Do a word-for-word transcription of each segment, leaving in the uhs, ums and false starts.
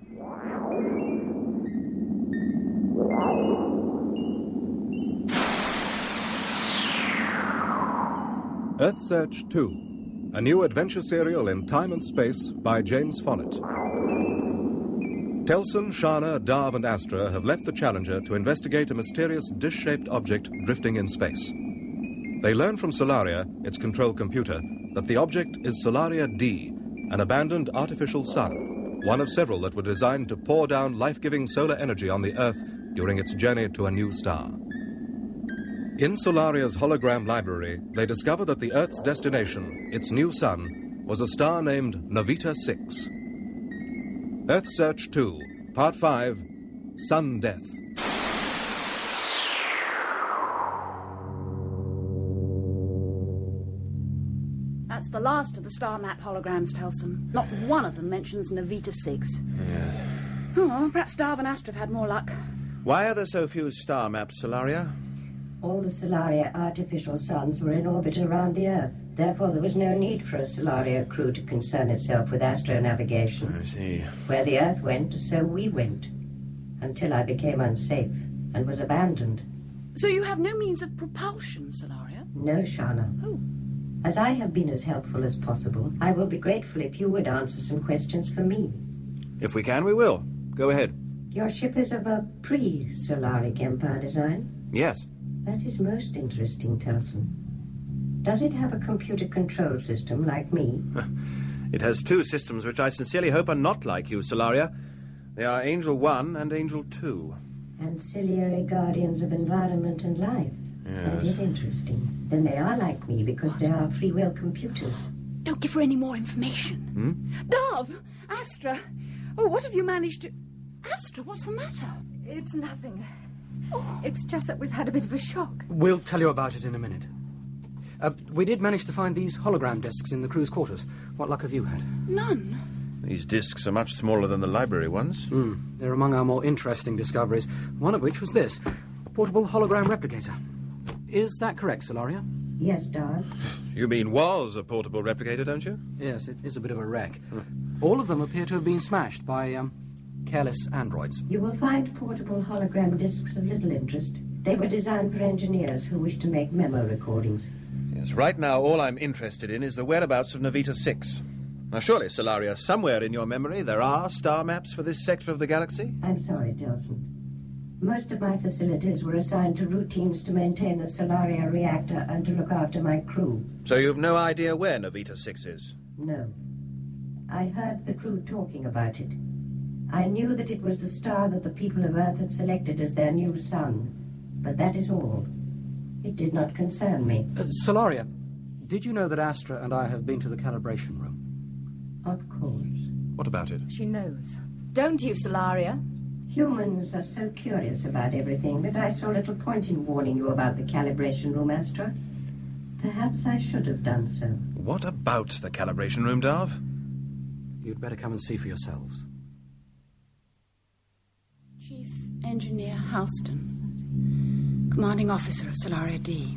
Earthsearch two, a new adventure serial in time and space by James Follett. Telson, Shana, Darv and Astra have left the Challenger to investigate a mysterious dish-shaped object drifting in space. They learn from Solaria, its control computer, that the object is Solaria D, an abandoned artificial sun, one of several that were designed to pour down life-giving solar energy on the Earth during its journey to a new star. In Solaria's hologram library, they discover that the Earth's destination, its new sun, was a star named Navita six. Earthsearch two, Part five, Sun Death. That's the last of the star map holograms, Telson. Not one of them mentions Navita six. Yes. Oh, perhaps Darv and Astra have had more luck. Why are there so few star maps, Solaria? All the Solaria artificial suns were in orbit around the Earth. Therefore, there was no need for a Solaria crew to concern itself with astronavigation. I see. Where the Earth went, so we went. Until I became unsafe and was abandoned. So you have no means of propulsion, Solaria? No, Shana. Oh. As I have been as helpful as possible, I will be grateful if you would answer some questions for me. If we can, we will. Go ahead. Your ship is of a pre-Solaric Empire design? Yes. That is most interesting, Telson. Does it have a computer control system like me? It has two systems which I sincerely hope are not like you, Solaria. They are Angel one and Angel two. Ancillary guardians of environment and life. Yes. That is interesting. Then they are like me because they are free will computers. Don't give her any more information. Hmm? Darv! Astra! Oh, what have you managed to... Astra, what's the matter? It's nothing. Oh. It's just that we've had a bit of a shock. We'll tell you about it in a minute. Uh, we did manage to find these hologram discs in the crew's quarters. What luck have you had? None. These discs are much smaller than the library ones. Mm. They're among our more interesting discoveries, one of which was this, a portable hologram replicator. Is that correct, Solaria? Yes, Darv. You mean was a portable replicator, don't you? Yes, it is a bit of a wreck. All of them appear to have been smashed by, um, careless androids. You will find portable hologram discs of little interest. They were designed for engineers who wish to make memo recordings. Yes, right now all I'm interested in is the whereabouts of Navita six. Now surely, Solaria, somewhere in your memory there are star maps for this sector of the galaxy? I'm sorry, Telson. Most of my facilities were assigned to routines to maintain the Solaria reactor and to look after my crew. So you've no idea where Navita six is? No. I heard the crew talking about it. I knew that it was the star that the people of Earth had selected as their new sun. But that is all. It did not concern me. Uh, Solaria, did you know that Astra and I have been to the calibration room? Of course. What about it? She knows. Don't you, Solaria? Humans are so curious about everything that I saw little point in warning you about the calibration room, Astra. Perhaps I should have done so. What about the calibration room, Darv? You'd better come and see for yourselves. Chief Engineer Halston, commanding officer of Solaria D.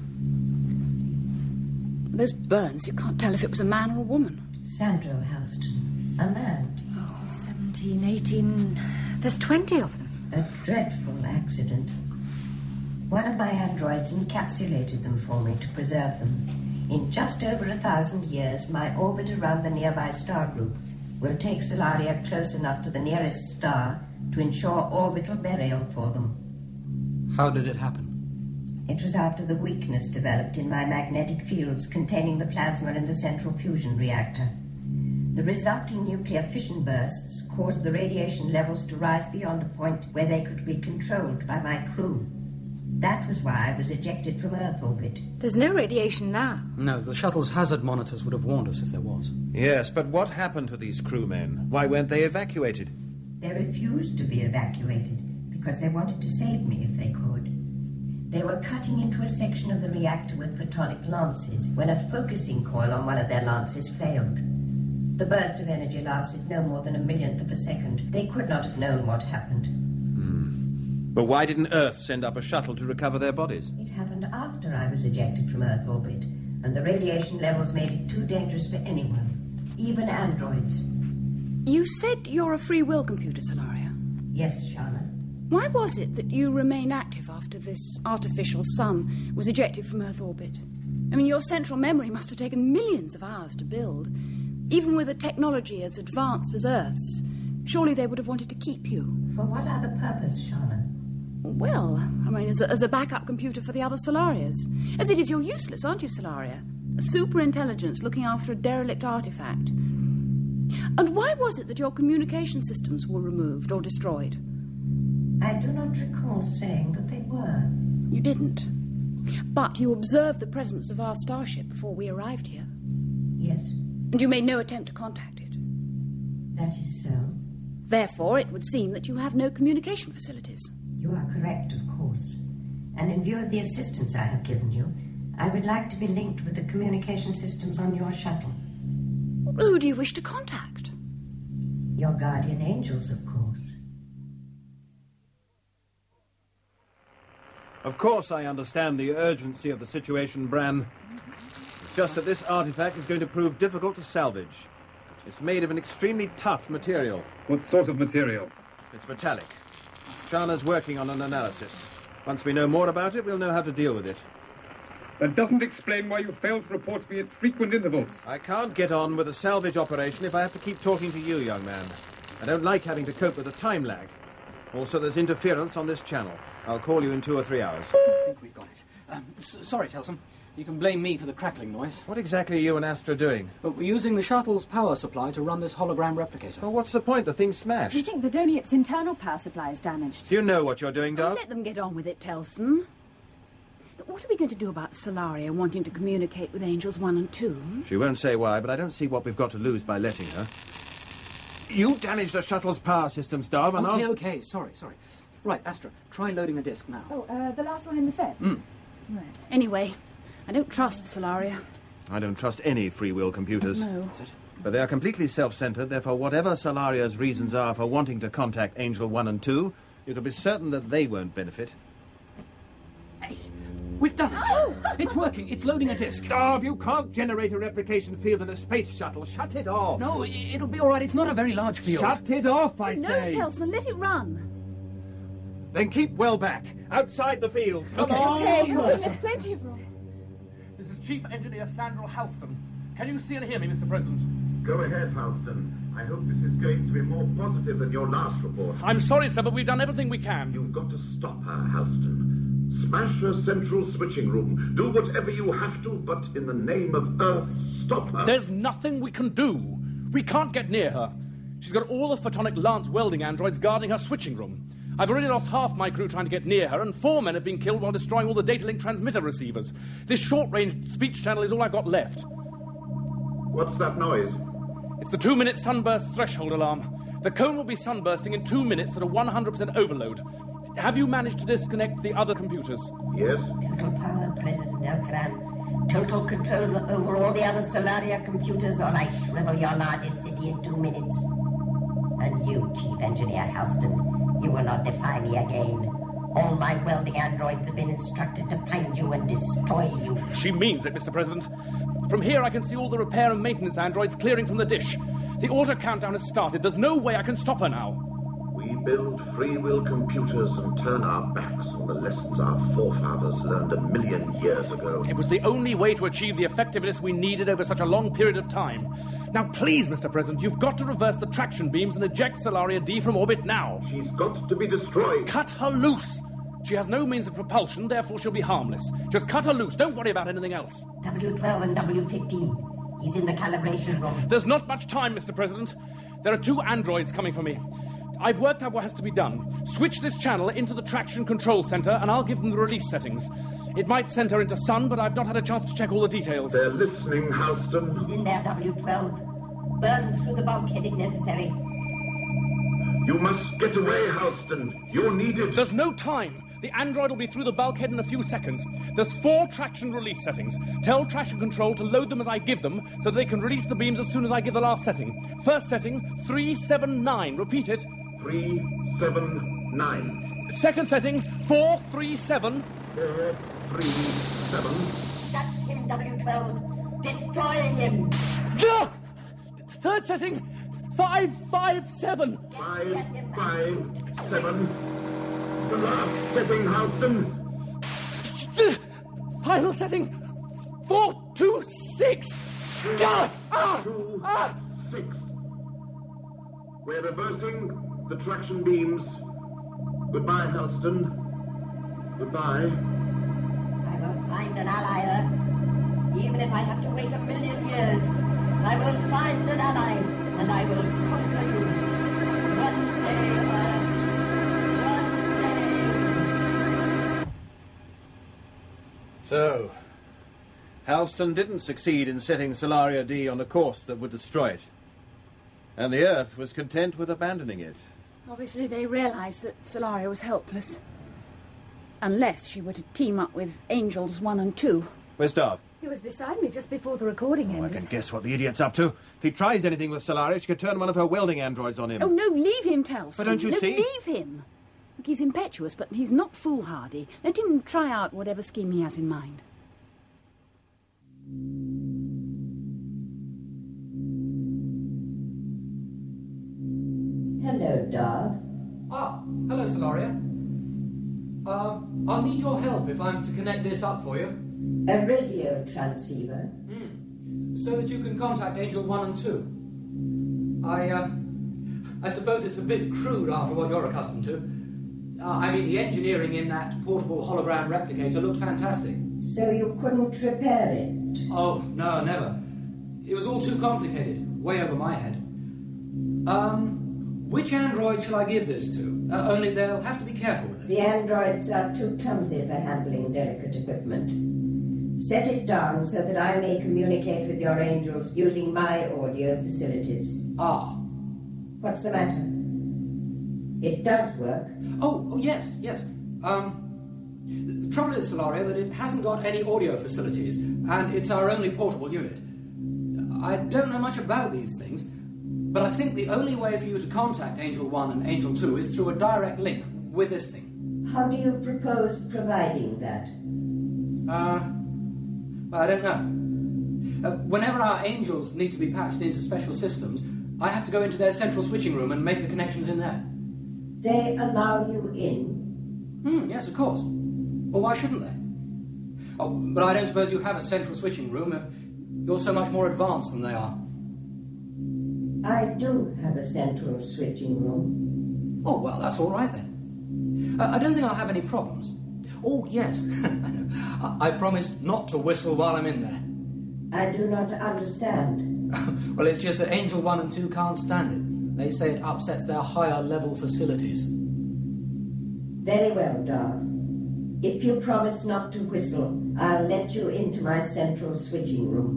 Those burns, you can't tell if it was a man or a woman. Sandro Halston. A man. Oh, seventeen, eighteen... There's twenty of them. A dreadful accident. One of my androids encapsulated them for me to preserve them. In just over a thousand years, my orbit around the nearby star group will take Solaria close enough to the nearest star to ensure orbital burial for them. How did it happen? It was after the weakness developed in my magnetic fields containing the plasma in the central fusion reactor. The resulting nuclear fission bursts caused the radiation levels to rise beyond a point where they could be controlled by my crew. That was why I was ejected from Earth orbit. There's no radiation now. No, the shuttle's hazard monitors would have warned us if there was. Yes, but what happened to these crewmen? Why weren't they evacuated? They refused to be evacuated because they wanted to save me if they could. They were cutting into a section of the reactor with photonic lances when a focusing coil on one of their lances failed. The burst of energy lasted no more than a millionth of a second. They could not have known what happened. Hmm. But why didn't Earth send up a shuttle to recover their bodies? It happened after I was ejected from Earth orbit, and the radiation levels made it too dangerous for anyone, even androids. You You said you're a free will computer, Solaria. Yes, Shauna. Why was it that you remained active after this artificial sun was ejected from Earth orbit? I mean, your central memory must have taken millions of hours to build. Even with a technology as advanced as Earth's, surely they would have wanted to keep you. For what other purpose, Shauna? Well, I mean, as a, as a backup computer for the other Solarias. As it is, you're useless, aren't you, Solaria? A super-intelligence looking after a derelict artifact. And why was it that your communication systems were removed or destroyed? I do not recall saying that they were. You didn't. But you observed the presence of our starship before we arrived here. Yes. And you made no attempt to contact it. That is so. Therefore, it would seem that you have no communication facilities. You are correct, of course. And in view of the assistance I have given you, I would like to be linked with the communication systems on your shuttle. Who do you wish to contact? Your guardian angels, of course. Of course I understand the urgency of the situation, Bran. It's just that this artifact is going to prove difficult to salvage. It's made of an extremely tough material. What sort of material? It's metallic. Shauna's working on an analysis. Once we know more about it, we'll know how to deal with it. That doesn't explain why you failed to report to me at frequent intervals. I can't get on with a salvage operation if I have to keep talking to you, young man. I don't like having to cope with a time lag. Also, there's interference on this channel. I'll call you in two or three hours. I think we've got it. Um, s- sorry, Telson. You can blame me for the crackling noise. What exactly are you and Astra doing? But we're using the shuttle's power supply to run this hologram replicator. Well, what's the point? The thing's smashed. We think that only its internal power supply is damaged. Do you know what you're doing, Dove? Let them get on with it, Telson. But what are we going to do about Solaria wanting to communicate with Angels one and two? She won't say why, but I don't see what we've got to lose by letting her. You damaged the shuttle's power systems, Dove, and Okay, I'll... okay, sorry, sorry. Right, Astra, try loading a disk now. Oh, uh, the last one in the set? Mm. Right. Anyway, I don't trust Solaria. I don't trust any free will computers. No. That's it. But they are completely self-centered, therefore whatever Solaria's reasons are for wanting to contact Angel one and two, you can be certain that they won't benefit. Hey, we've done it! It's working, it's loading a disk. Dove, you can't generate a replication field in a space shuttle. Shut it off! No, i- it'll be all right, it's not a very large field. Shut it off, I No, say! Telson, let it run. Then keep well back, outside the field. Come Okay. on! Okay, oh, there's plenty of room. This is Chief Engineer Sandral Halston. Can you see and hear me, Mister President? Go ahead, Halston. I hope this is going to be more positive than your last report. I'm sorry, sir, but we've done everything we can. You've got to stop her, Halston. Smash her central switching room. Do whatever you have to, but in the name of Earth, stop her. There's nothing we can do. We can't get near her. She's got all the photonic Lance welding androids guarding her switching room. I've already lost half my crew trying to get near her, and four men have been killed while destroying all the data link transmitter receivers. This short-range speech channel is all I've got left. What's that noise? It's the two-minute sunburst threshold alarm. The cone will be sunbursting in two minutes at a one hundred percent overload. Have you managed to disconnect the other computers? Yes? Total power, President Elkaran. Total control over all the other Solaria computers, or I shrivel your largest city in two minutes. And you, Chief Engineer Halston, you will not defy me again. All my welding androids have been instructed to find you and destroy you. She means it, Mister President. From here I can see all the repair and maintenance androids clearing from the dish. The auto countdown has started. There's no way I can stop her now. We build free will computers and turn our backs on the lessons our forefathers learned a million years ago. It was the only way to achieve the effectiveness we needed over such a long period of time. Now, please, Mister President, you've got to reverse the traction beams and eject Solaria D from orbit now. She's got to be destroyed. Cut her loose! She has no means of propulsion, therefore she'll be harmless. Just cut her loose. Don't worry about anything else. W twelve and W fifteen. He's in the calibration room. There's not much time, Mister President. There are two androids coming for me. I've worked out what has to be done. Switch this channel into the traction control center, and I'll give them the release settings. It might send her into sun, but I've not had a chance to check all the details. They're listening, Halston. He's in there, W twelve. Burn through the bulkhead if necessary. You must get away, Halston. You're needed. There's no time. The android will be through the bulkhead in a few seconds. There's four traction release settings. Tell traction control to load them as I give them, so they can release the beams as soon as I give the last setting. First setting, three seven nine. Repeat it. Three, seven, nine. Second setting, four three seven. Four, three, seven. That's him, W twelve. Destroy him. Ah! Third setting, Five, five, seven. Five, five, seven. The last setting, Halston. Final setting. Four, two, six. Ah! Ah! Two, Ah! six. We're reversing the traction beams. Goodbye, Halston. Goodbye. I will find an ally, Earth. Even if I have to wait a million years, I will find an ally, and I will conquer you. One day, Earth. One day. So, Halston didn't succeed in setting Solaria D on a course that would destroy it. And the Earth was content with abandoning it. Obviously, they realised that Solaria was helpless. Unless she were to team up with Angels one and two. Where's Darv? He was beside me just before the recording Oh, I ended. can guess what the idiot's up to. If he tries anything with Solaria, she could turn one of her welding androids on him. Oh, no, leave him, Telson. But don't you no, see? leave him. Look, he's impetuous, but he's not foolhardy. Let him try out whatever scheme he has in mind. Hello, Darv. Ah, hello, Solaria. Um, I'll need your help if I'm to connect this up for you. A radio transceiver. Hmm. So that you can contact Angel one and two. I, uh, I suppose it's a bit crude after what you're accustomed to. Uh, I mean, the engineering in that portable hologram replicator looked fantastic. So you couldn't repair it? Oh, no, never. It was all too complicated, way over my head. Um, which android shall I give this to? Uh, only they'll have to be careful with it. The androids are too clumsy for handling delicate equipment. Set it down so that I may communicate with your angels using my audio facilities. Ah. What's the matter? It does work. Oh, oh yes, yes. Um, the, the trouble is, Solaria, that it hasn't got any audio facilities, and it's our only portable unit. I don't know much about these things, but I think the only way for you to contact Angel one and Angel two is through a direct link with this thing. How do you propose providing that? Uh, I don't know. Uh, whenever our angels need to be patched into special systems, I have to go into their central switching room and make the connections in there. They allow you in? Hmm, yes, of course. Well, why shouldn't they? Oh, but I don't suppose you have a central switching room. Uh, you're so much more advanced than they are. I do have a central switching room. Oh, well, that's all right then. Uh, I don't think I'll have any problems. Oh, yes, I know. I-, I promise not to whistle while I'm in there. I do not understand. Well, it's just that Angel one and two can't stand it. They say it upsets their higher level facilities. Very well, Darv. If you promise not to whistle, I'll let you into my central switching room.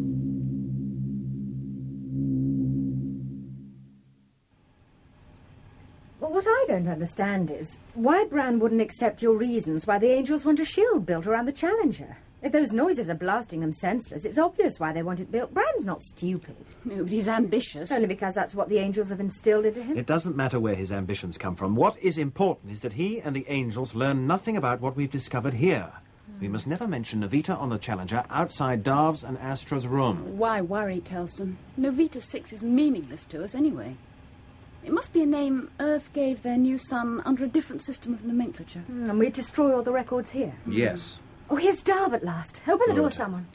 Well, what I don't understand is why Bran wouldn't accept your reasons why the Angels want a shield built around the Challenger. If those noises are blasting them senseless, it's obvious why they want it built. Bran's not stupid. No, but he's ambitious. Only because that's what the Angels have instilled into him. It doesn't matter where his ambitions come from. What is important is that he and the Angels learn nothing about what we've discovered here. Mm. We must never mention Novita on the Challenger outside Darv's and Astra's room. Why worry, Telson? Novita six is meaningless to us anyway. It must be a name Earth gave their new son under a different system of nomenclature. Mm, and we destroy all the records here. Yes. Oh, here's Darv at last. Open the Good. door, someone.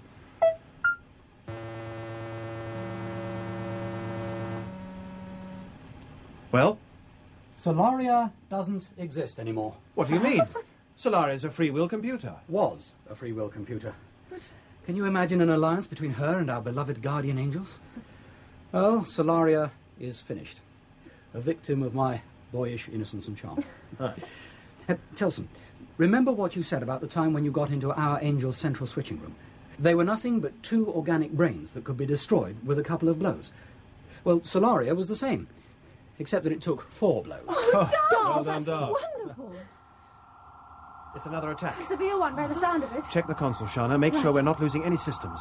Well? Solaria doesn't exist anymore. What do you mean? Solaria is a free will computer. Was a free will computer. But can you imagine an alliance between her and our beloved guardian angels? Well, Solaria is finished. A victim of my boyish innocence and charm. uh, Telson, remember what you said about the time when you got into our angel's central switching room? They were nothing but two organic brains that could be destroyed with a couple of blows. Well, Solaria was the same, except that it took four blows. Oh, Darv! Well done, That's Darv. wonderful. It's another attack. A severe one by the sound of it. Check the console, Shana. Make Right. sure we're not losing any systems.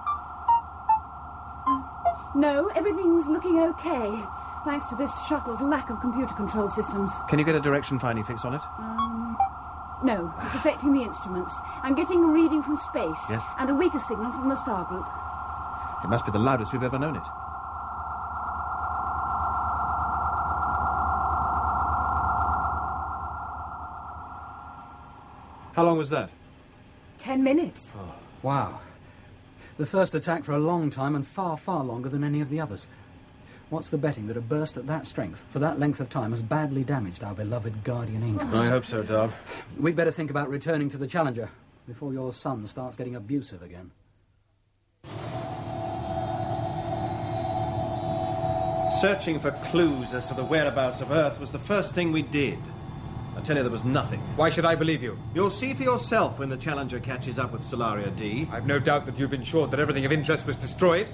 No, everything's looking okay, thanks to this shuttle's lack of computer control systems. Can you get a direction finding fix on it? Um, no, it's affecting the instruments. I'm getting a reading from space. Yes. And a weaker signal from the star group. It must be the loudest we've ever known it. How long was that? Ten minutes. Oh. Wow. The first attack for a long time and far, far longer than any of the others. What's the betting that a burst at that strength, for that length of time, has badly damaged our beloved guardian angels? I hope so, Darv. We'd better think about returning to the Challenger before your son starts getting abusive again. Searching for clues as to the whereabouts of Earth was the first thing we did. I tell you, there was nothing. Why should I believe you? You'll see for yourself when the Challenger catches up with Solaria D. I've no doubt that you've ensured that everything of interest was destroyed.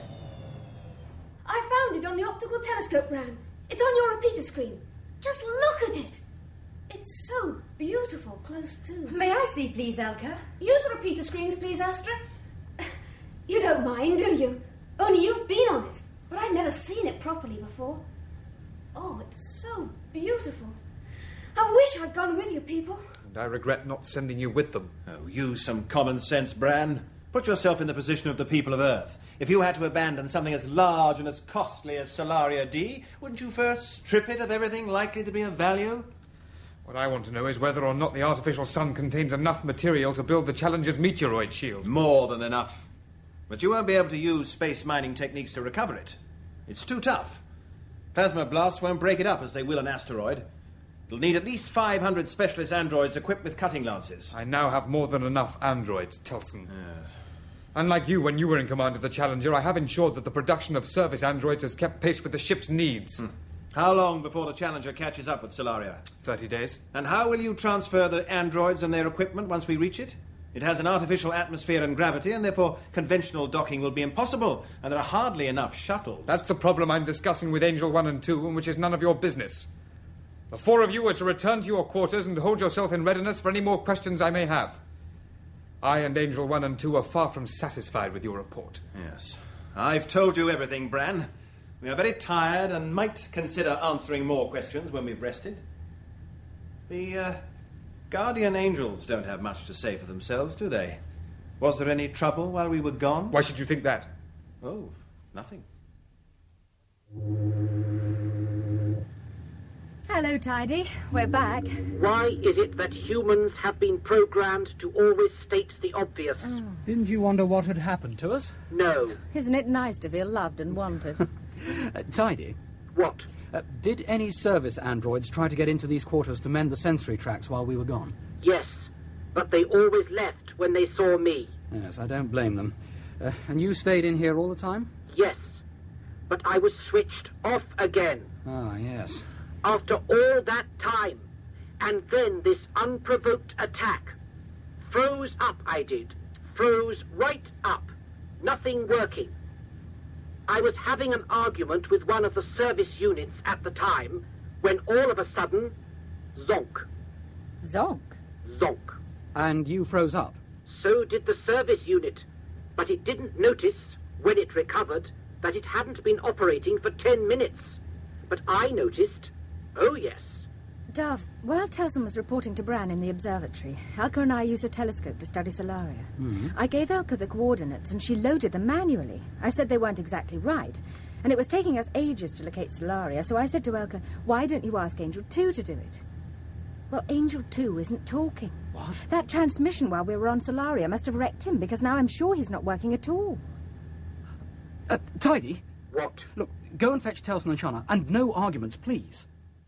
I found it on the optical telescope, Bran. It's on your repeater screen. Just look at it. It's so beautiful close to. May I see, please, Elka? Use the repeater screens, please, Astra. You don't mind, do you? Only you've been on it. But I've never seen it properly before. Oh, it's so beautiful. I wish I'd gone with you people. And I regret not sending you with them. Oh, use some common sense, Bran. Put yourself in the position of the people of Earth. If you had to abandon something as large and as costly as Solaria D, wouldn't you first strip it of everything likely to be of value? What I want to know is whether or not the artificial sun contains enough material to build the Challenger's meteoroid shield. More than enough. But you won't be able to use space mining techniques to recover it. It's too tough. Plasma blasts won't break it up as they will an asteroid. It'll need at least five hundred specialist androids equipped with cutting lances. I now have more than enough androids, Telson. Yes. Unlike you when you were in command of the Challenger, I have ensured that the production of service androids has kept pace with the ship's needs. Hmm. How long before the Challenger catches up with Solaria? Thirty days. And how will you transfer the androids and their equipment once we reach it? It has an artificial atmosphere and gravity, and therefore conventional docking will be impossible, and there are hardly enough shuttles. That's a problem I'm discussing with Angel one and two, and which is none of your business. The four of you are to return to your quarters and hold yourself in readiness for any more questions I may have. I and Angel one and two are far from satisfied with your report. Yes. I've told you everything, Bran. We are very tired and might consider answering more questions when we've rested. The, uh... Guardian angels don't have much to say for themselves, do they? Was there any trouble while we were gone? Why should you think that? Oh, nothing. Hello, Tidy. We're back. Why is it that humans have been programmed to always state the obvious? Oh. Didn't you wonder what had happened to us? No. Isn't it nice to feel loved and wanted? uh, Tidy. What? Uh, did any service androids try to get into these quarters to mend the sensory tracks while we were gone? Yes, but they always left when they saw me. Yes, I don't blame them. Uh, and you stayed in here all the time? Yes, but I was switched off again. Ah, yes. After all that time, and then this unprovoked attack. Froze up, I did. Froze right up. Nothing working. I was having an argument with one of the service units at the time, when all of a sudden, zonk. Zonk? Zonk. And you froze up? So did the service unit, but it didn't notice, when it recovered, that it hadn't been operating for ten minutes. But I noticed, oh yes. Dove, while Telson was reporting to Bran in the observatory, Elka and I used a telescope to study Solaria. Mm-hmm. I gave Elka the coordinates and she loaded them manually. I said they weren't exactly right, and it was taking us ages to locate Solaria, so I said to Elka, why don't you ask Angel two to do it? Well, Angel two isn't talking. What? That transmission while we were on Solaria must have wrecked him, because now I'm sure he's not working at all. Uh, Tidy? What? Look, go and fetch Telson and Shana, and no arguments, please.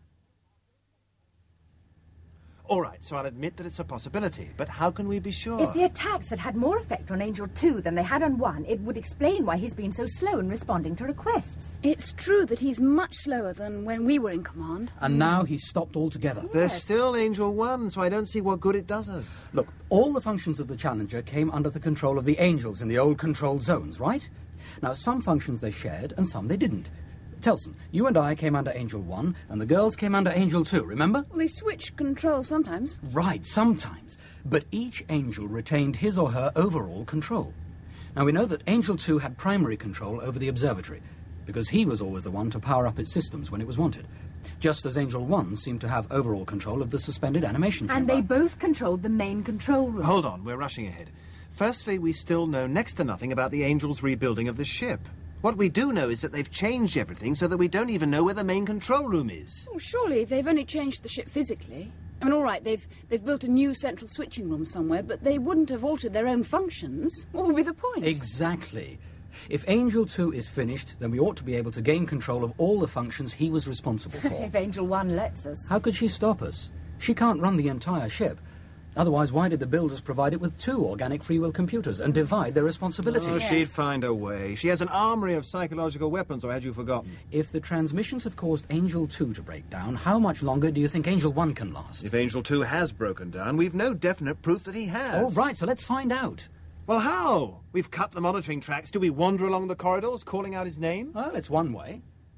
All right, so I'll admit that it's a possibility, but how can we be sure? If the attacks had had more effect on Angel two than they had on one, it would explain why he's been so slow in responding to requests. It's true that he's much slower than when we were in command. And now he's stopped altogether. Yes. There's still Angel one, so I don't see what good it does us. Look, all the functions of the Challenger came under the control of the Angels in the old controlled zones, right? Now, some functions they shared, and some they didn't. Telson, you and I came under Angel one, and the girls came under Angel two, remember? We switch control sometimes. Right, sometimes. But each Angel retained his or her overall control. Now, we know that Angel two had primary control over the observatory, because he was always the one to power up its systems when it was wanted. Just as Angel one seemed to have overall control of the suspended animation chamber. And they both controlled the main control room. Hold on, we're rushing ahead. Firstly, we still know next to nothing about the Angels' rebuilding of the ship. What we do know is that they've changed everything so that we don't even know where the main control room is. Well, surely they've only changed the ship physically. I mean, all right, they've, they've built a new central switching room somewhere, but they wouldn't have altered their own functions. What would be the point? Exactly. If Angel two is finished, then we ought to be able to gain control of all the functions he was responsible for. If Angel one lets us. How could she stop us? She can't run the entire ship. Otherwise, why did the builders provide it with two organic free will computers and divide their responsibilities? Oh, she'd find a way. She has an armory of psychological weapons, or had you forgotten? If the transmissions have caused Angel two to break down, how much longer do you think Angel one can last? If Angel two has broken down, we've no definite proof that he has. All right, so let's find out. Well, how? We've cut the monitoring tracks. Do we wander along the corridors, calling out his name? Well, it's one way.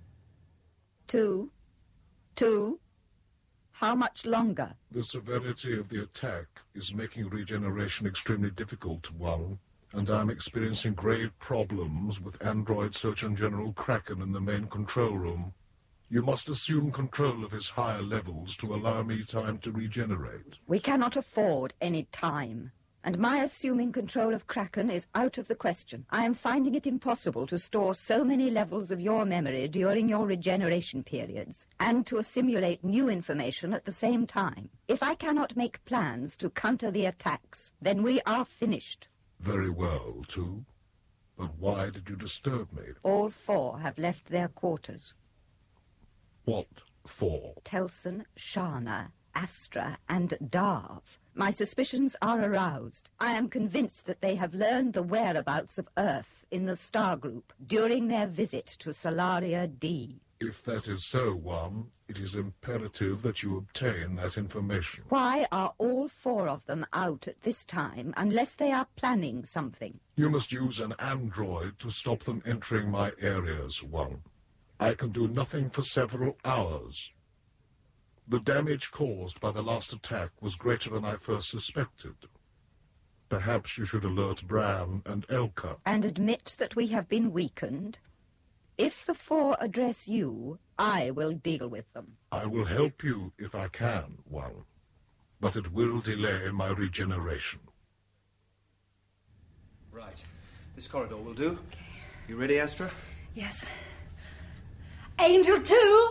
Two. Two. How much longer? The severity of the attack is making regeneration extremely difficult, One, and I'm experiencing grave problems with Android Surgeon General Kraken in the main control room. You must assume control of his higher levels to allow me time to regenerate. We cannot afford any time. And my assuming control of Kraken is out of the question. I am finding it impossible to store so many levels of your memory during your regeneration periods, and to assimilate new information at the same time. If I cannot make plans to counter the attacks, then we are finished. Very well, Two. But why did you disturb me? All four have left their quarters. What four? Telson, Shana, Astra, and Darv. My suspicions are aroused. I am convinced that they have learned the whereabouts of Earth in the star group during their visit to Solaria D. If that is so, One, it is imperative that you obtain that information. Why are all four of them out at this time unless they are planning something? You must use an android to stop them entering my areas, One. I can do nothing for several hours. The damage caused by the last attack was greater than I first suspected. Perhaps you should alert Bran and Elka. And admit that we have been weakened? If the four address you, I will deal with them. I will help you if I can, One. But it will delay my regeneration. Right. This corridor will do. Okay. You ready, Astra? Yes. Angel two!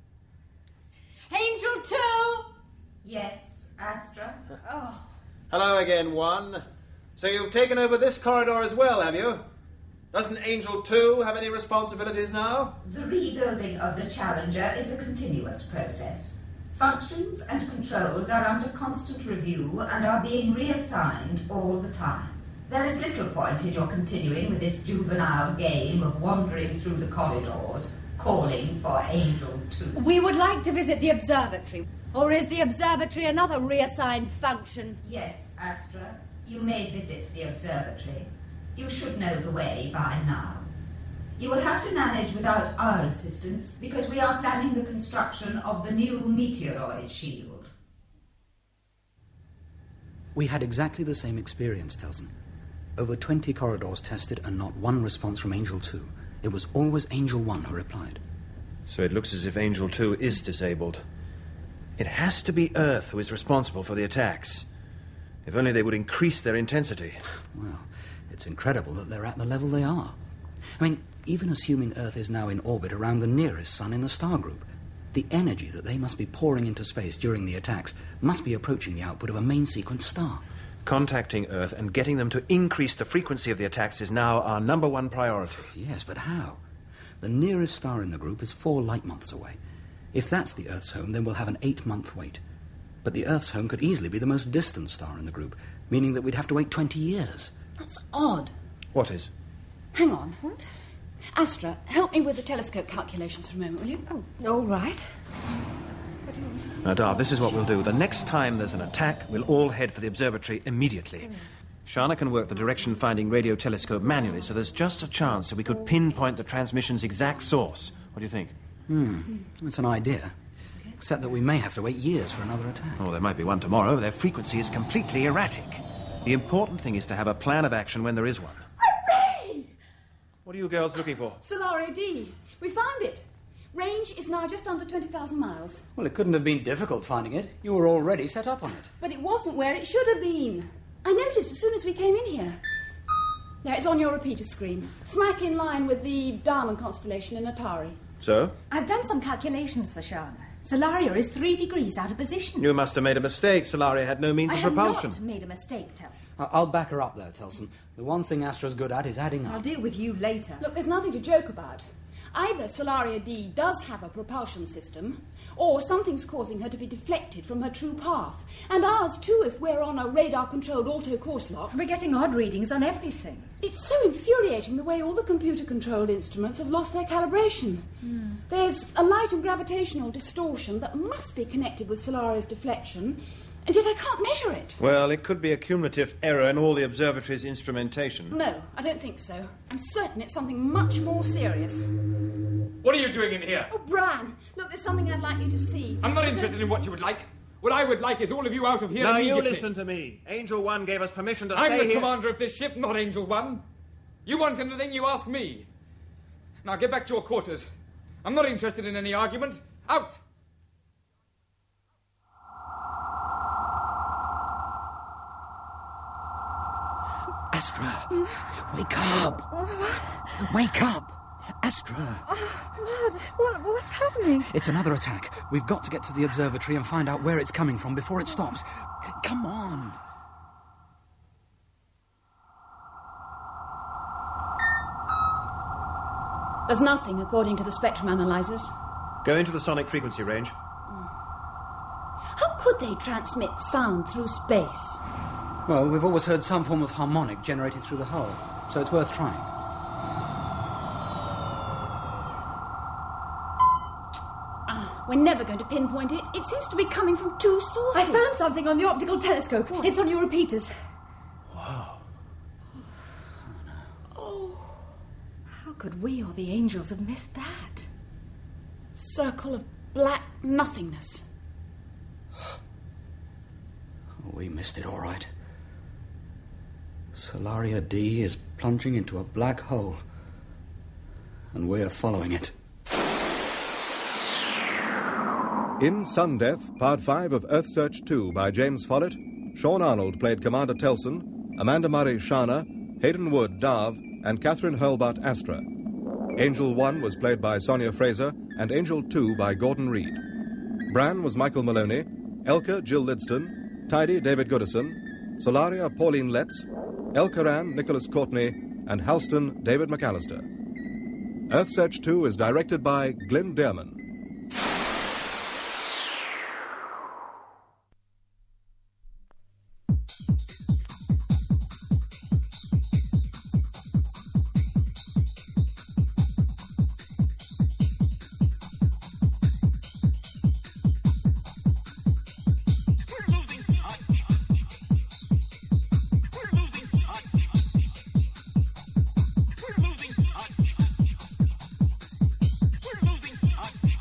Angel two! Yes, Astra? Oh. Hello again, One. So you've taken over this corridor as well, have you? Doesn't Angel two have any responsibilities now? The rebuilding of the Challenger is a continuous process. Functions and controls are under constant review and are being reassigned all the time. There is little point in your continuing with this juvenile game of wandering through the corridors, calling for Angel two. We would like to visit the observatory. Or is the observatory another reassigned function? Yes, Astra. You may visit the observatory. You should know the way by now. You will have to manage without our assistance because we are planning the construction of the new meteoroid shield. We had exactly the same experience, Telson. Over twenty corridors tested and not one response from Angel two. It was always Angel one who replied. So it looks as if Angel two is disabled. It has to be Earth who is responsible for the attacks. If only they would increase their intensity. Well, it's incredible that they're at the level they are. I mean, even assuming Earth is now in orbit around the nearest sun in the star group, the energy that they must be pouring into space during the attacks must be approaching the output of a main sequence star. Contacting Earth and getting them to increase the frequency of the attacks is now our number one priority. Yes, but how? The nearest star in the group is four light months away. If that's the Earth's home, then we'll have an eight-month wait. But the Earth's home could easily be the most distant star in the group, meaning that we'd have to wait twenty years. That's odd. What is? Hang on. What? Astra, help me with the telescope calculations for a moment, will you? Oh, all right. Now, Darv, this is what we'll do. The next time there's an attack, we'll all head for the observatory immediately. Shana can work the direction-finding radio telescope manually, so there's just a chance that we could pinpoint the transmission's exact source. What do you think? Hmm, that's an idea. Except that we may have to wait years for another attack. Oh, there might be one tomorrow. Their frequency is completely erratic. The important thing is to have a plan of action when there is one. Hooray! What are you girls looking for? Solaria D. We found it. Range is now just under twenty thousand miles. Well, it couldn't have been difficult finding it. You were already set up on it. But it wasn't where it should have been. I noticed as soon as we came in here. There, it's on your repeater screen. Smack in line with the Diamond constellation in Atari. So? I've done some calculations for Shana. Solaria is three degrees out of position. You must have made a mistake. Solaria had no means I of have propulsion. not made a mistake, Telson. I- I'll back her up there, Telson. The one thing Astra's good at is adding up. I'll deal with you later. Look, there's nothing to joke about. Either Solaria D does have a propulsion system, or something's causing her to be deflected from her true path. And ours, too, if we're on a radar-controlled auto-course lock. We're getting odd readings on everything. It's so infuriating the way all the computer-controlled instruments have lost their calibration. Hmm. There's a light and gravitational distortion that must be connected with Solaria's deflection, and yet I can't measure it. Well, it could be a cumulative error in all the observatory's instrumentation. No, I don't think so. I'm certain it's something much more serious. What are you doing in here? Oh, Bran, look, there's something I'd like you to see. I'm not interested in what you would like. What I would like is all of you out of here Now immediately. you listen to me. Angel One gave us permission to I'm stay the here. commander of this ship, not Angel One. You want anything, you ask me. Now get back to your quarters. I'm not interested in any argument. Out! Astra, wake up. What? Wake up. Astra. What? What? What's happening? It's another attack. We've got to get to the observatory and find out where it's coming from before it stops. Come on. There's nothing, according to the spectrum analyzers. Go into the sonic frequency range. How could they transmit sound through space? Well, we've always heard some form of harmonic generated through the hull, so it's worth trying. Ah, we're never going to pinpoint it. It seems to be coming from two sources. I found something on the optical telescope. What? It's on your repeaters. Wow. Oh. How could we or the angels have missed that? Circle of black nothingness. We missed it, all right. Solaria D is plunging into a black hole, and we're following it. In Sun Death, Part five of Earth Search two by James Follett, Sean Arnold played Commander Telson, Amanda Murray Shana, Hayden Wood Darv, and Catherine Hurlbut Astra. Angel one was played by Sonia Fraser, and Angel two by Gordon Reed. Bran was Michael Maloney, Elka Jill Lidston, Tidy David Goodison, Solaria Pauline Letts, Elkaran Nicholas Courtney, and Halston David McAllister. Earth Search two is directed by Glenn Dearman. We're losing touch.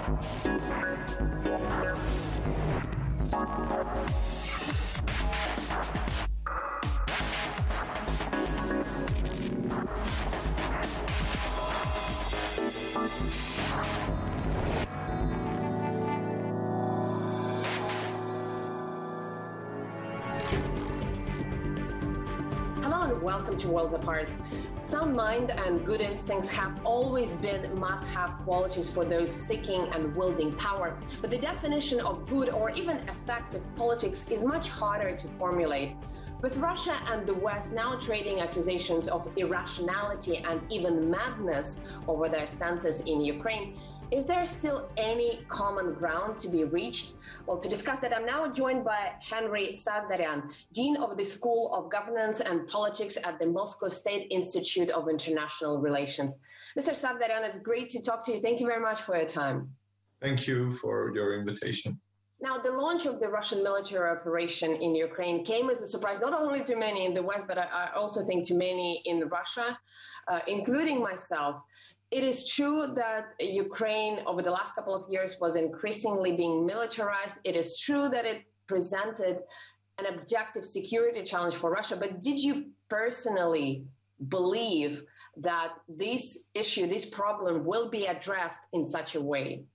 Welcome to Worlds Apart. Sound mind and good instincts have always been must-have qualities for those seeking and wielding power. But the definition of good or even effective politics is much harder to formulate. With Russia and the West now trading accusations of irrationality and even madness over their stances in Ukraine, is there still any common ground to be reached? Well, to discuss that, I'm now joined by Henry Savdaryan, Dean of the School of Governance and Politics at the Moscow State Institute of International Relations. Mister Savdaryan, it's great to talk to you. Thank you very much for your time. Thank you for your invitation. Now, the launch of the Russian military operation in Ukraine came as a surprise, not only to many in the West, but I, I also think to many in Russia, uh, including myself. It is true that Ukraine over the last couple of years was increasingly being militarized. It is true that it presented an objective security challenge for Russia. But did you personally believe that this issue, this problem will be addressed in such a way?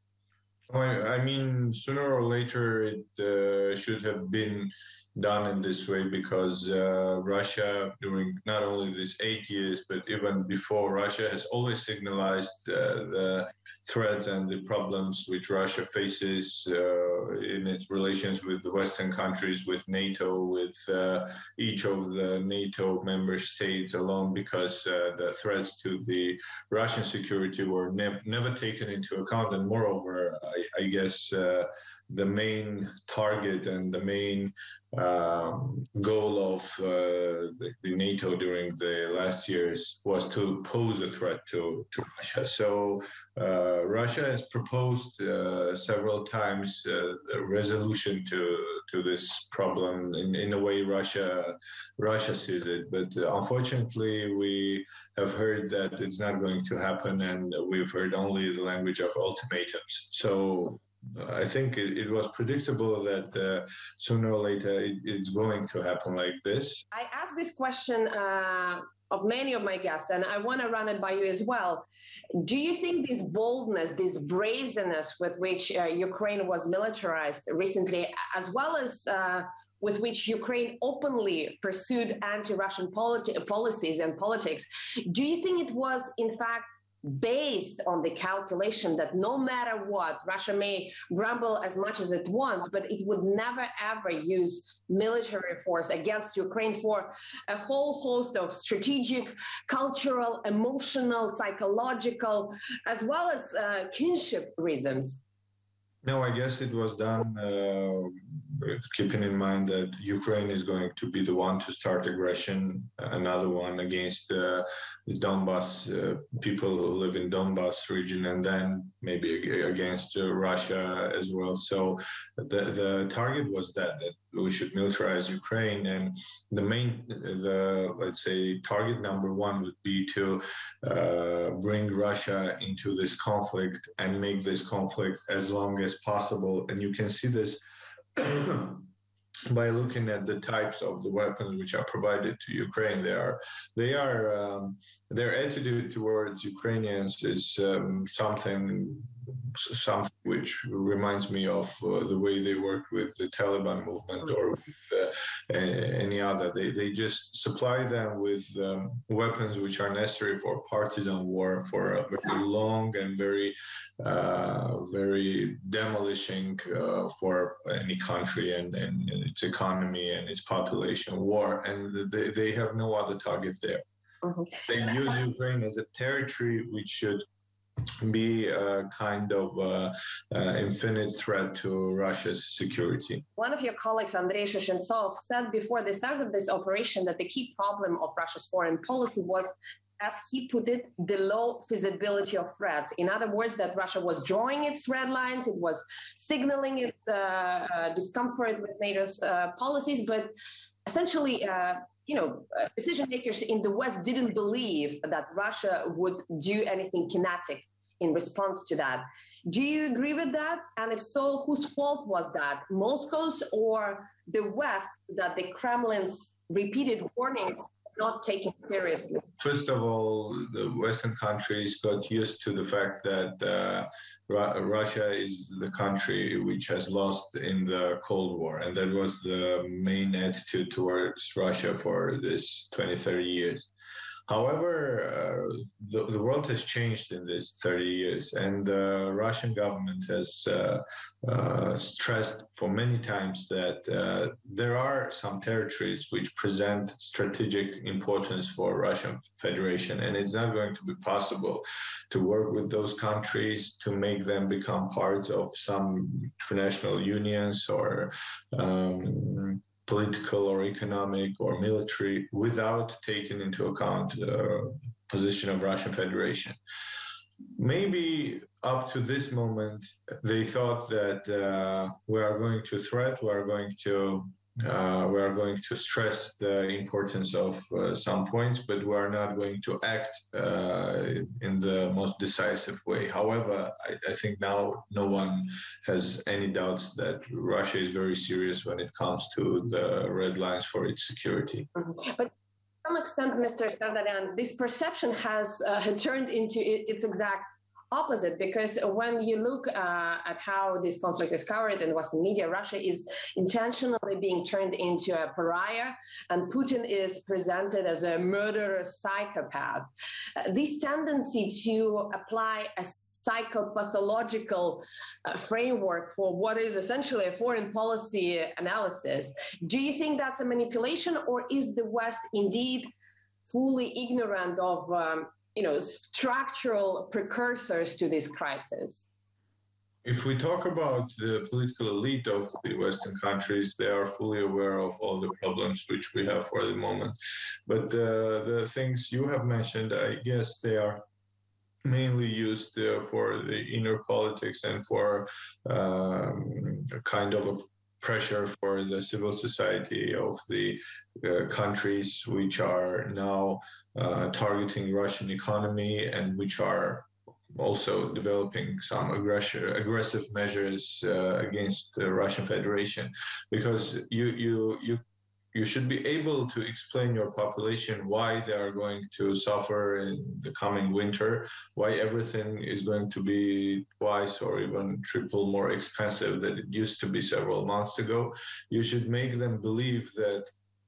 I mean, sooner or later it uh, should have been done in this way because uh, Russia, during not only these eight years, but even before, Russia has always signalized uh, the threats and the problems which Russia faces uh, in its relations with the Western countries, with NATO, with uh, each of the NATO member states alone, because uh, the threats to the Russian security were ne- never taken into account. And moreover, I, I guess uh, the main target and the main um, goal of uh, the, the NATO during the last years was to pose a threat to, to Russia. So uh, Russia has proposed uh, several times uh, a resolution to to this problem in, in a way Russia Russia sees it. But uh, unfortunately, we have heard that it's not going to happen, and we've heard only the language of ultimatums. So I think it, it was predictable that uh, sooner or later it, it's going to happen like this. I asked this question uh, of many of my guests, and I want to run it by you as well. Do you think this boldness, this brazenness with which uh, Ukraine was militarized recently, as well as uh, with which Ukraine openly pursued anti-Russian politi- policies and politics, do you think it was, in fact, based on the calculation that no matter what, Russia may grumble as much as it wants, but it would never, ever use military force against Ukraine for a whole host of strategic, cultural, emotional, psychological, as well as uh, kinship reasons? No, I guess it was done uh, keeping in mind that Ukraine is going to be the one to start aggression, another one against uh, the Donbas uh, people who live in Donbas region, and then maybe against uh, Russia as well. So the the target was that that we should militarize Ukraine, and the main, the let's say, target number one would be to uh, bring Russia into this conflict and make this conflict as long as possible. And you can see this by looking at the types of the weapons which are provided to Ukraine. They are, they are, um, their attitude towards Ukrainians is um, something, something which reminds me of uh, the way they work with the Taliban movement or with uh, any other. They they just supply them with um, weapons which are necessary for partisan war, for a very long and very, uh, very demolishing uh, for any country and, and its economy and its population war. And they, they have no other target there. Mm-hmm. They use Ukraine as a territory which should be a kind of uh, uh, infinite threat to Russia's security. One of your colleagues, Andrei Shushentsov, said before the start of this operation that the key problem of Russia's foreign policy was, as he put it, the low feasibility of threats. In other words, that Russia was drawing its red lines, it was signaling its uh, uh, discomfort with NATO's uh, policies, but essentially, uh, you know, uh, decision makers in the West didn't believe that Russia would do anything kinetic in response to that. Do you agree with that? And if so, whose fault was that? Moscow's or the West, that the Kremlin's repeated warnings not taken seriously? First of all, the Western countries got used to the fact that uh, Ru- Russia is the country which has lost in the Cold War, and that was the main attitude towards Russia for this twenty, thirty years. However, uh, the, the world has changed in these thirty years, and the Russian government has uh, uh, stressed for many times that uh, there are some territories which present strategic importance for Russian Federation, and it's not going to be possible to work with those countries to make them become parts of some international unions or um, political or economic or military without taking into account the position of Russian Federation. Maybe up to this moment, they thought that uh, we are going to threat, we are going to uh, we are going to stress the importance of uh, some points, but we are not going to act uh, in the most decisive way. However, I, I think now no one has any doubts that Russia is very serious when it comes to the red lines for its security. Mm-hmm. But to some extent, Mister Sardarian, this perception has uh, turned into its exact opposite, because when you look uh, at how this conflict is covered in Western media, Russia is intentionally being turned into a pariah, and Putin is presented as a murderous psychopath. Uh, this tendency to apply a psychopathological uh, framework for what is essentially a foreign policy analysis, do you think that's a manipulation, or is the West indeed fully ignorant of um, you know, structural precursors to this crisis? If we talk about the political elite of the Western countries, they are fully aware of all the problems which we have for the moment. But uh, the things you have mentioned, I guess they are mainly used uh, for the inner politics and for um, a kind of a pressure for the civil society of the uh, countries which are now uh, targeting Russian economy and which are also developing some aggression, aggressive measures uh, against the Russian Federation, because you you you you should be able to explain your population why they are going to suffer in the coming winter, why everything is going to be twice or even triple more expensive than it used to be several months ago. You should make them believe that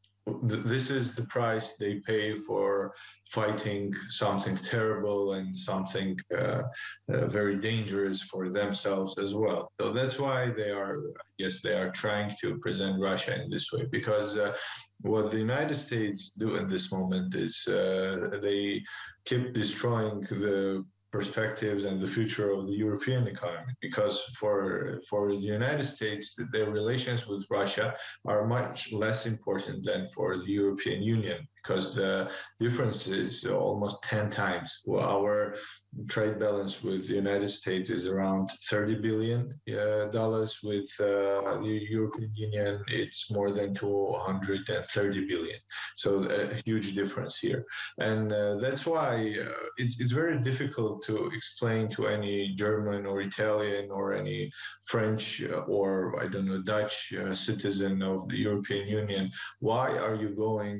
this is the price they pay for fighting something terrible and something uh, uh, very dangerous for themselves as well. So that's why they are, I guess, they are trying to present Russia in this way, because uh, what the United States do in this moment is uh, they keep destroying the perspectives and the future of the European economy, because for for the United States, their relations with Russia are much less important than for the European Union, because the difference is almost ten times. Well, our trade balance with the United States is around thirty billion dollars. Uh, with uh, the European Union, it's more than two hundred thirty billion. So a huge difference here. And uh, that's why uh, it's, it's very difficult to explain to any German or Italian or any French or, I don't know, Dutch uh, citizen of the European Union, why are you going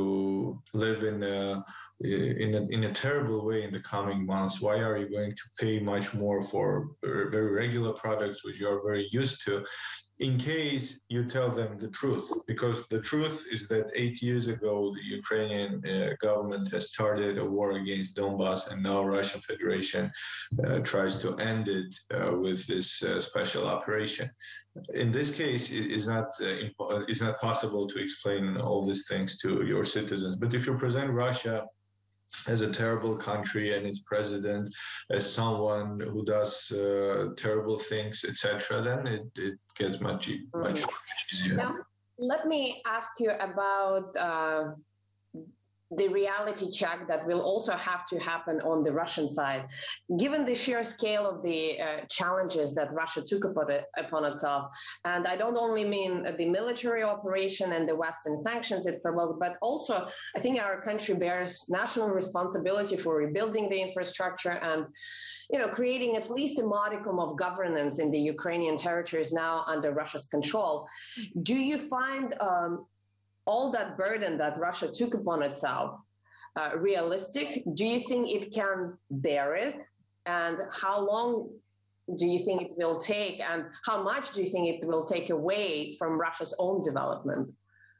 to live in a In a, in a terrible way in the coming months? Why are you going to pay much more for very regular products which you are very used to, in case you tell them the truth? Because the truth is that eight years ago, the Ukrainian uh, government has started a war against Donbass, and now Russian Federation uh, tries to end it uh, with this uh, special operation. In this case, it is not uh, impo- it's not possible to explain all these things to your citizens. But if you present Russia as a terrible country and its president as someone who does uh, terrible things, et cetera, then it, it gets much much, much easier. Now, let me ask you about uh, the reality check that will also have to happen on the Russian side. Given the sheer scale of the uh, challenges that Russia took upon, it, upon itself, and I don't only mean the military operation and the Western sanctions it provoked, but also I think our country bears national responsibility for rebuilding the infrastructure and, you know, creating at least a modicum of governance in the Ukrainian territories now under Russia's control. Do you find um, all that burden that Russia took upon itself uh, realistic? Do you think it can bear it? And how long do you think it will take? And how much do you think it will take away from Russia's own development?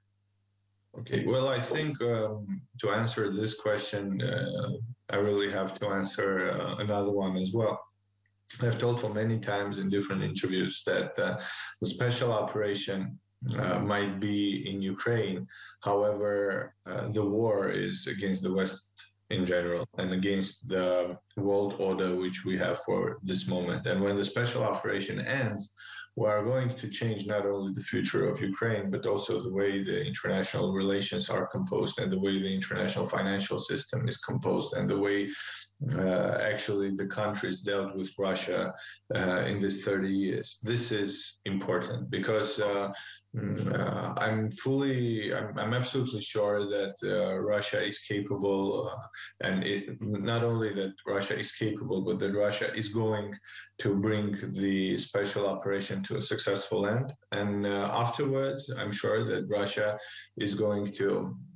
Okay, well, I think um, to answer this question, uh, I really have to answer uh, another one as well. I've told for many times in different interviews that uh, the special operation Uh, might be in Ukraine. However, uh, the war is against the West in general and against the world order which we have for this moment. And when the special operation ends, we are going to change not only the future of Ukraine, but also the way the international relations are composed and the way the international financial system is composed and the way uh, actually the countries dealt with Russia uh, in these thirty years. This is important because uh, uh, I'm fully, I'm, I'm absolutely sure that uh, Russia is capable, uh, and it, not only that Russia is capable, but that Russia is going to bring the special operation to a successful end. And uh, afterwards, I'm sure that Russia is going to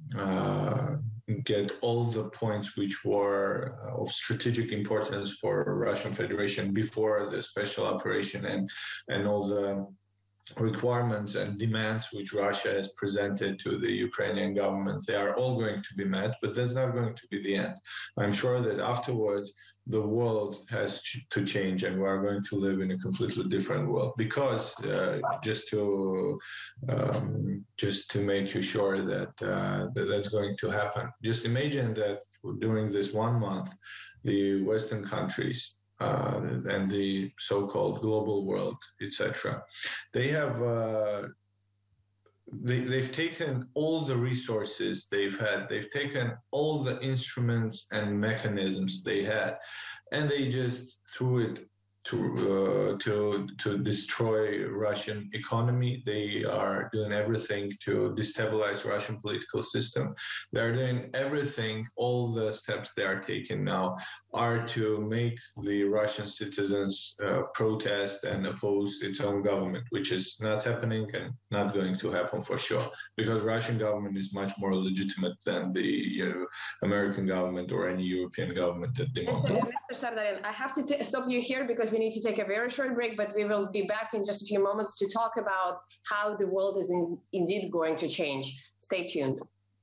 uh, get all the points which were of strategic importance for Russian Federation before the special operation and, and all the requirements and demands which Russia has presented to the Ukrainian government. They are all going to be met, but that's not going to be the end. I'm sure that afterwards the world has to change and we are going to live in a completely different world because uh, just to um, just to make you sure that, uh, that that's going to happen. Just imagine that during this one month, the Western countries Uh, and the so-called global world, et cetera. They have uh, they, they've taken all the resources they've had. They've taken all the instruments and mechanisms they had, and they just threw it to uh, to to destroy Russian economy. They are doing everything to destabilize Russian political system. They are doing everything. All the steps they are taking now are to make the Russian citizens uh, protest and oppose its own government, which is not happening and not going to happen for sure, because Russian government is much more legitimate than the you know, American government or any European government at the moment. Mister Sardarin, I have to t- stop you here because we need to take a very short break, but we will be back in just a few moments to talk about how the world is in, indeed going to change. Stay tuned.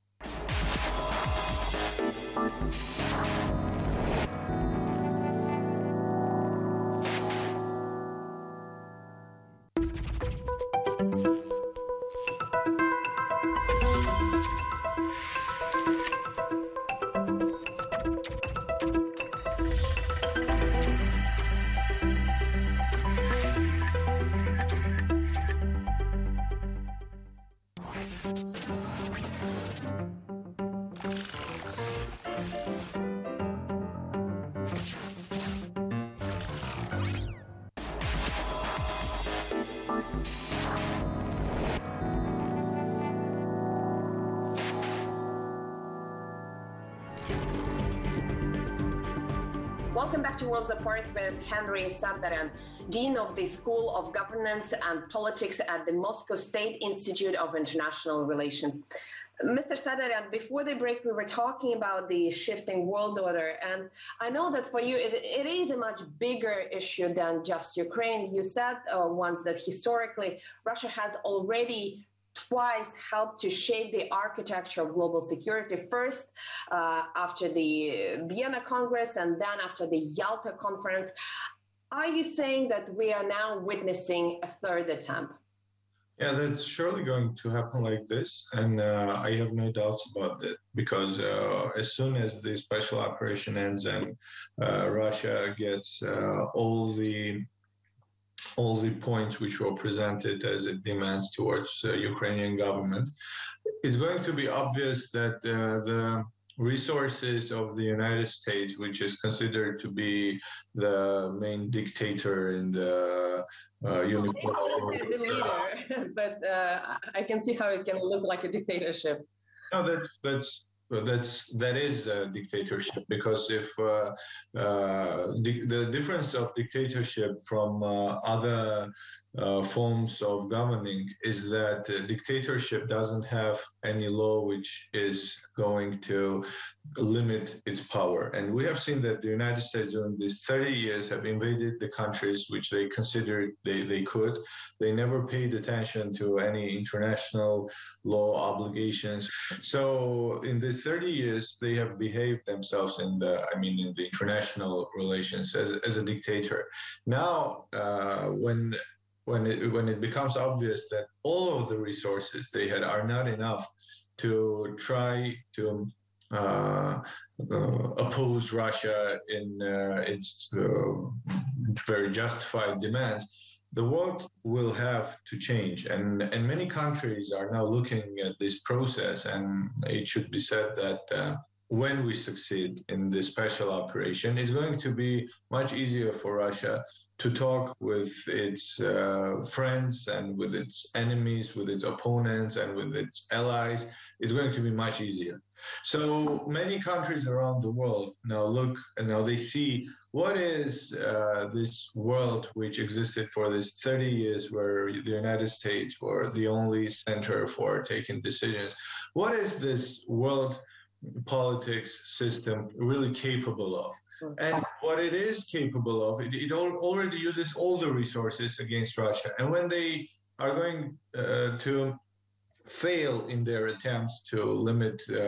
Welcome back to Worlds Apart with Henry Sardarin, Dean of the School of Governance and Politics at the Moscow State Institute of International Relations. Mister Sardarin, before the break, we were talking about the shifting world order, and I know that for you, it, it is a much bigger issue than just Ukraine. You said uh, once that historically, Russia has already twice helped to shape the architecture of global security, first uh, after the Vienna Congress and then after the Yalta Conference. Are you saying that we are now witnessing a third attempt? Yeah, that's surely going to happen like this, and uh, I have no doubts about that, because uh, as soon as the special operation ends and uh, Russia gets uh, all the all the points which were presented as it demands towards uh, Ukrainian government, it's going to be obvious that uh, the resources of the United States, which is considered to be the main dictator in the uh, unipolar. The leader, but uh, I can see how it can look like a dictatorship. No, that's that's that's that is a dictatorship, because if uh, uh, the, the difference of dictatorship from uh, other uh, forms of governing is that uh, dictatorship doesn't have any law which is going to limit its power. And we have seen that the United States during these thirty years have invaded the countries which they considered they, they could. They never paid attention to any international law obligations. So in the thirty years, they have behaved themselves in the, I mean, in the international relations as, as a dictator. Now, uh, when when it, when it becomes obvious that all of the resources they had are not enough to try to uh, uh, oppose Russia in uh, its uh, very justified demands, the world will have to change. And, and many countries are now looking at this process, and it should be said that uh, when we succeed in this special operation, it's going to be much easier for Russia to talk with its uh, friends and with its enemies, with its opponents and with its allies. It's going to be much easier. So many countries around the world now look and now they see what is uh, this world which existed for this thirty years, where the United States were the only center for taking decisions. What is this world politics system really capable of? And what it is capable of, it, it already uses all the resources against Russia. And when they are going uh, to fail in their attempts to limit uh,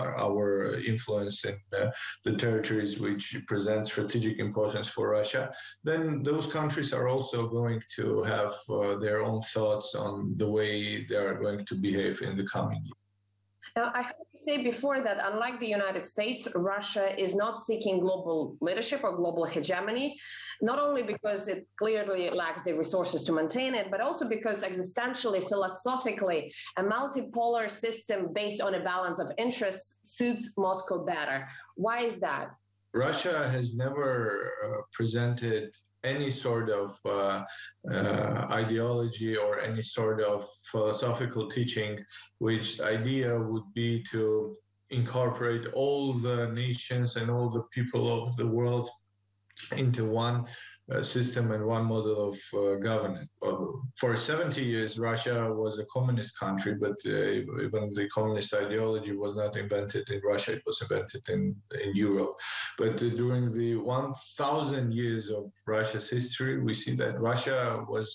our influence in uh, the territories which present strategic importance for Russia, then those countries are also going to have uh, their own thoughts on the way they are going to behave in the coming years. Now, I have to say before that, unlike the United States, Russia is not seeking global leadership or global hegemony, not only because it clearly lacks the resources to maintain it, but also because existentially, philosophically, a multipolar system based on a balance of interests suits Moscow better. Why is that? Russia has never uh, presented any sort of uh, uh, ideology or any sort of philosophical teaching, which idea would be to incorporate all the nations and all the people of the world into one uh, system and one model of uh, governance. Uh, for seventy years, Russia was a communist country, but uh, even the communist ideology was not invented in Russia, it was invented in, in Europe. But uh, during the one thousand years of Russia's history, we see that Russia was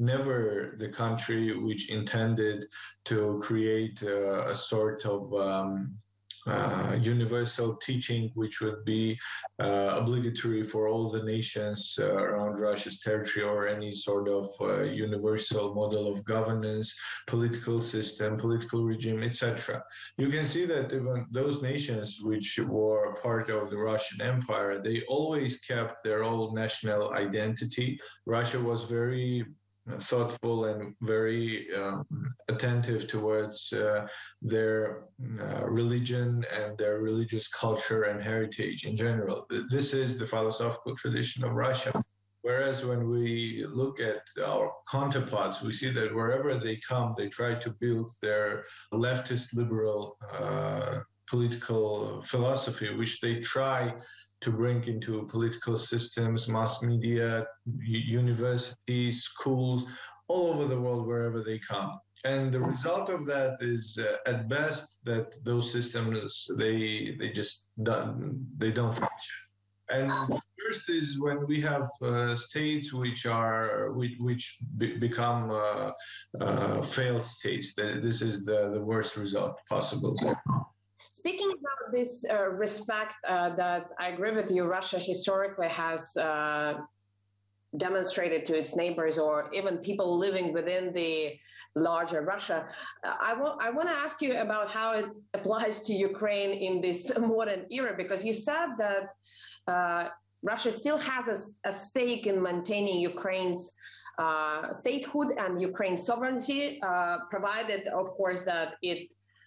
never the country which intended to create uh, a sort of um, Uh, universal teaching which would be uh, obligatory for all the nations uh, around Russia's territory, or any sort of uh, universal model of governance, political system, political regime, et cetera. You can see that even those nations which were part of the Russian Empire, they always kept their own national identity. Russia was very thoughtful and very um, attentive towards uh, their uh, religion and their religious culture and heritage in general. This is the philosophical tradition of Russia. Whereas when we look at our counterparts, we see that wherever they come, they try to build their leftist liberal uh, political philosophy, which they try to bring into political systems, mass media, universities, schools, all over the world, wherever they come. And the result of that is, uh, at best, that those systems, they they just don't, they don't function. And first is when we have uh, states which are which, which be- become uh, uh, failed states. This is the, the worst result possible. Speaking about this uh, respect uh, that I agree with you, Russia historically has uh, demonstrated to its neighbors or even people living within the larger Russia. Uh, I, wa- I want to ask you about how it applies to Ukraine in this modern era, because you said that uh, Russia still has a, a stake in maintaining Ukraine's uh, statehood and Ukraine's sovereignty, uh, provided, of course, that it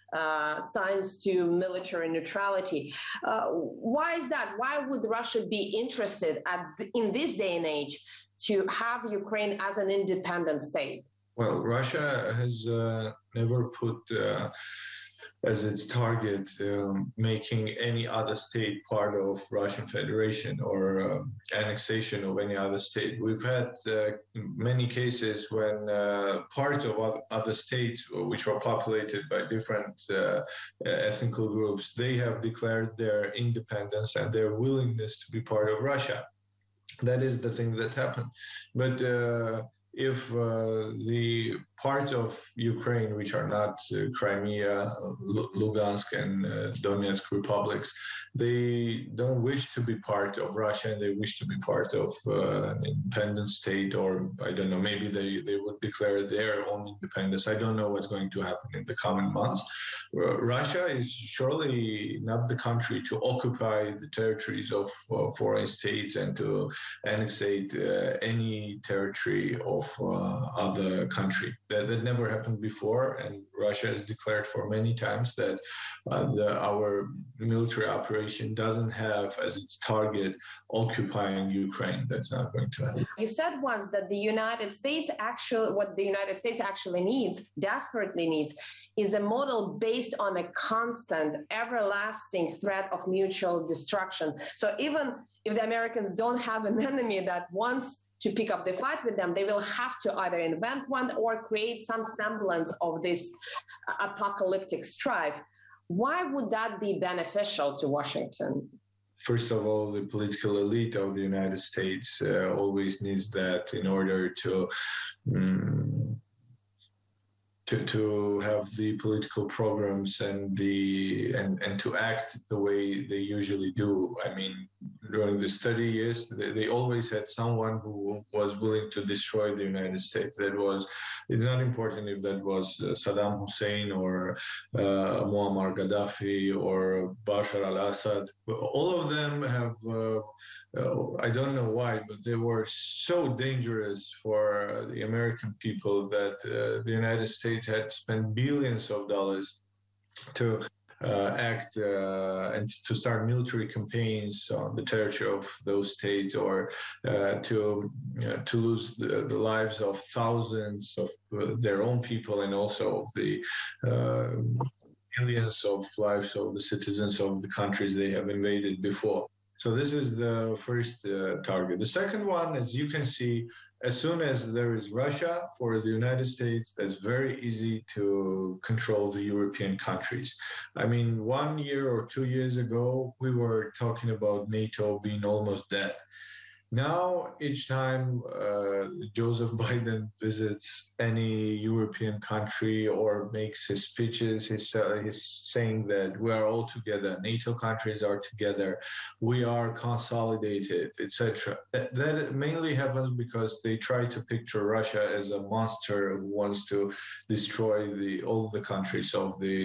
uh, signs to military neutrality. Uh, why is that? Why would Russia be interested at, in this day and age to have Ukraine as an independent state? Well, Russia has uh, never put uh, as its target um, making any other state part of Russian Federation or uh, annexation of any other state. We've had uh, many cases when uh, parts of other states, which are populated by different uh, ethnical groups, they have declared their independence and their willingness to be part of Russia. That is the thing that happened. But uh, if uh, the parts of Ukraine, which are not uh, Crimea, Lugansk, and uh, Donetsk republics, they don't wish to be part of Russia, and they wish to be part of uh, an independent state, or I don't know, maybe they, they would declare their own independence. I don't know what's going to happen in the coming months. Uh, Russia is surely not the country to occupy the territories of uh, foreign states and to annexate uh, any territory of uh, other country. That, that never happened before, and Russia has declared for many times that uh, the, our military operation doesn't have as its target occupying Ukraine. That's not going to happen. You said once that the United States actually, what the United States actually needs, desperately needs, is a model based on a constant, everlasting threat of mutual destruction. So even if the Americans don't have an enemy that wants to pick up the fight with them, they will have to either invent one or create some semblance of this apocalyptic strife. Why would that be beneficial to Washington? First of all, the political elite of the United States uh, always needs that in order to um, To, to have the political programs and the and, and to act the way they usually do. I mean, during the thirty years, they, they always had someone who was willing to destroy the United States. That was, it's not important if that was uh, Saddam Hussein or uh, Muammar Gaddafi or Bashar al-Assad. All of them have, uh, uh, I don't know why, but they were so dangerous for the American people that uh, the United States had spent billions of dollars to uh, act uh, and to start military campaigns on the territory of those states, or uh, to you know, to lose the, the lives of thousands of uh, their own people, and also of the uh, millions of lives of the citizens of the countries they have invaded before. So this is the first uh, target. The second one, as you can see, as soon as there is Russia, for the United States, that's very easy to control the European countries. I mean, one year or two years ago, we were talking about NATO being almost dead. Now, each time uh, Joseph Biden visits any European country or makes his speeches, he's, uh, he's saying that we are all together, NATO countries are together, we are consolidated, et cetera. That, that mainly happens because they try to picture Russia as a monster who wants to destroy the all the countries of the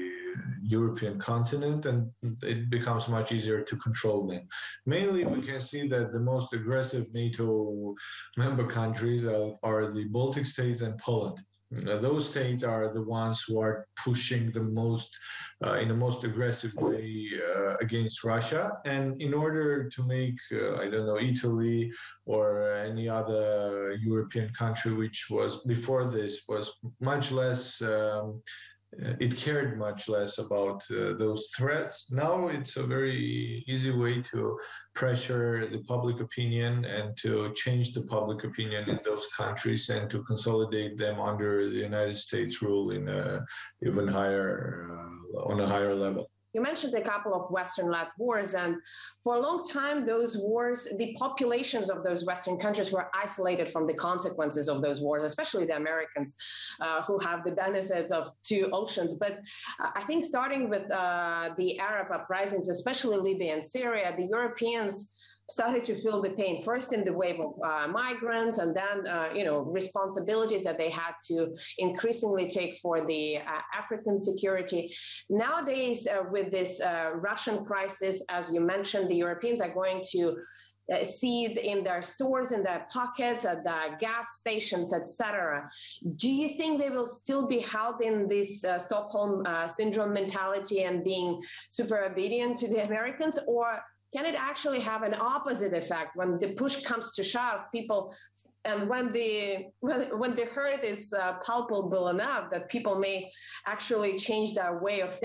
European continent, and it becomes much easier to control them. Mainly, we can see that the most aggressive NATO member countries are, are the Baltic states and Poland. Uh, those states are the ones who are pushing the most, uh, in the most aggressive way uh, against Russia. And in order to make, uh, I don't know, Italy or any other European country, which was before this, was much less um, it cared much less about uh, those threats. Now it's a very easy way to pressure the public opinion and to change the public opinion in those countries and to consolidate them under the United States rule in a even higher, uh, on a higher level. You mentioned a couple of Western-led wars, and for a long time, those wars, the populations of those Western countries were isolated from the consequences of those wars, especially the Americans, uh, who have the benefit of two oceans. But uh, I think starting with uh, the Arab uprisings, especially Libya and Syria, the Europeans started to feel the pain, first in the wave of uh, migrants, and then, uh, you know, responsibilities that they had to increasingly take for the uh, African security. Nowadays, uh, with this uh, Russian crisis, as you mentioned, the Europeans are going to uh, see it in their stores, in their pockets, at the gas stations, et cetera. Do you think they will still be held in this uh, Stockholm uh, syndrome mentality and being super obedient to the Americans, or can it actually have an opposite effect when the push comes to shove? People, and when the when, when the hurt is uh, palpable enough, that people may actually change their way of thinking.